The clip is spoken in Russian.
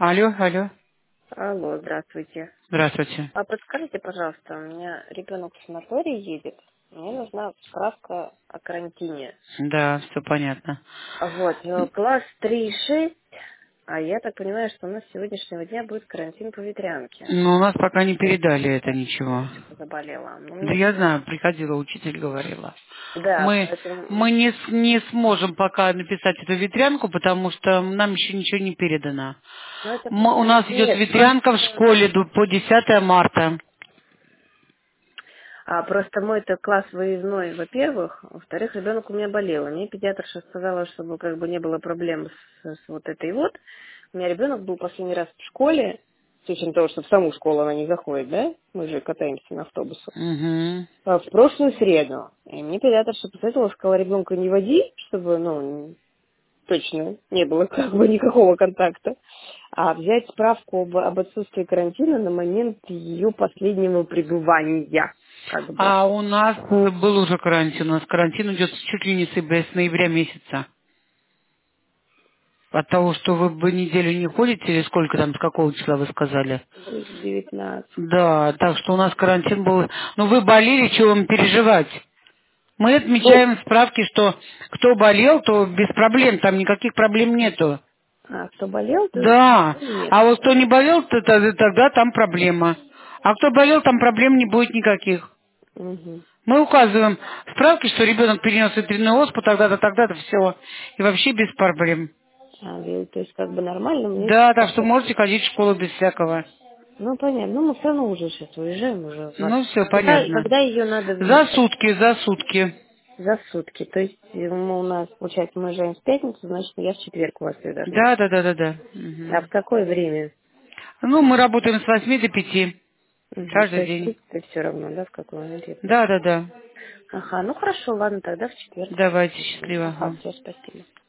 Алло, алло. Алло, здравствуйте. Здравствуйте. А подскажите, пожалуйста, у меня ребенок в санаторий едет. Мне нужна справка о карантине. Да, все понятно. Вот, класс 3,6, а я так понимаю, что у нас с сегодняшнего дня будет карантин по ветрянке. Но у нас пока не передали это ничего. Девочка заболела. Ну, Да мне я сегодня... знаю, приходила, учитель говорила. Да, Мы, поэтому... мы не сможем пока написать эту ветрянку, потому что нам еще ничего не передано. Ну, это У нас понятно. идет Нет, ветрянка в школе по 10 марта. просто мой-то класс выездной, во-первых. Во-вторых, ребенок у меня болел. И мне педиатрша сказала, чтобы как бы не было проблем с вот этой вот. У меня ребенок был последний раз в школе, с учетом того, что в саму школу она не заходит, да? Мы же катаемся на автобусах. Угу. В прошлую среду. И мне педиатрша посоветовала, сказала, ребенка не води, чтобы, ну, точно не было как бы никакого контакта, а взять справку об отсутствии карантина на момент ее последнего пребывания, как бы. А у нас был уже карантин. У нас карантин идет чуть ли не с ноября месяца. От того, что вы бы неделю не ходите, или сколько там, с какого числа вы сказали? 19. Да, так что у нас карантин был. Ну, вы болели, чего вам переживать? Мы Ну, отмечаем в справке, что кто болел, то без проблем, там никаких проблем нету. кто болел, то Да, проблем нет. а вот кто не болел, то тогда там проблема. А кто болел, там проблем не будет никаких. Мгм. Мы указываем в справке, что ребенок перенес ветряную оспу, тогда-то, тогда-то, все. И вообще без проблем. То есть как бы нормально, мне Да, так что просто... можете ходить в школу без всякого. Ну, понятно. Ну, мы все равно уже сейчас уезжаем уже. Ну, все Когда, понятно. когда ее надо За взять? сутки, за сутки. За сутки. То есть мы у нас, получается, мы уезжаем в пятницу, значит, я в четверг у вас ее должна Да, быть. да, да, да, да. А Мгм. в какое время? Ну, мы работаем с 8 до 5. То Каждый есть, в день. принципе, все равно, да, в какой момент я приду. Да, да, да. Ага, ну хорошо, ладно, тогда в четверг. Давайте, счастливо. Ага, Ага. все, спасибо.